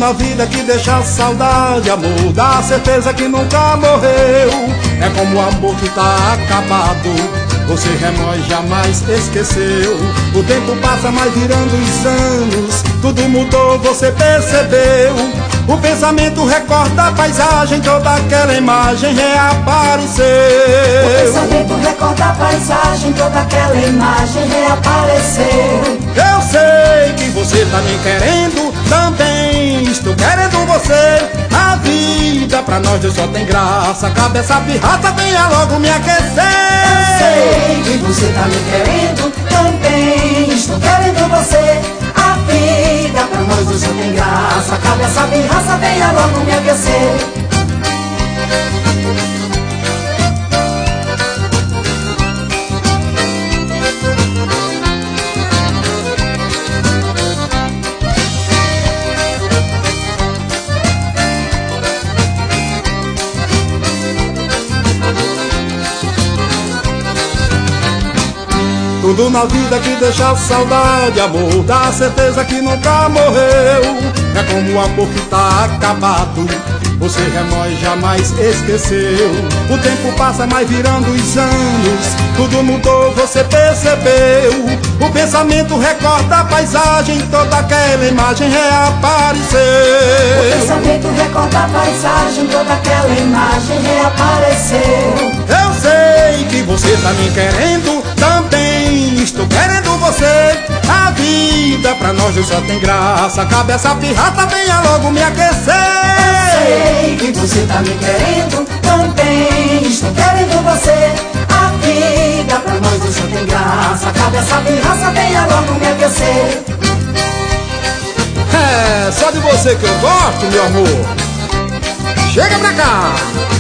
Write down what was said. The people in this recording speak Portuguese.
na vida que deixa saudade, amor, dá certeza que nunca morreu. É como o amor que tá acabado, você remói, jamais esqueceu. O tempo passa, mas virando os anos, tudo mudou, você percebeu. O pensamento recorda a paisagem, toda aquela imagem reapareceu. O pensamento recorda a paisagem, toda aquela imagem reapareceu. Eu sei que você tá me querendo, também estou querendo você. A vida pra nós dois só tem graça, cabe essa pirraça, venha logo me aquecer. Eu sei que você tá me querendo, também estou querendo você. A vida pra nós dois só tem graça, cabe essa pirraça, venha logo me aquecer. Tudo na vida que deixa saudade, amor, dá certeza que nunca morreu. É como o amor que tá acabado, você remói, jamais esqueceu. O tempo passa, mas virando os anos, tudo mudou, você percebeu. O pensamento recorda a paisagem, toda aquela imagem reapareceu. O pensamento recorda a paisagem, toda aquela imagem reapareceu. Eu sei que você tá me querendo, também estou querendo você. A vida pra nós dois só tem graça, cabe essa pirraça, venha logo me aquecer. Eu sei que você tá me querendo, também estou querendo você. A vida pra nós dois só tem graça, cabe essa pirraça, venha logo me aquecer. É, só de você que eu gosto, meu amor. Chega pra cá.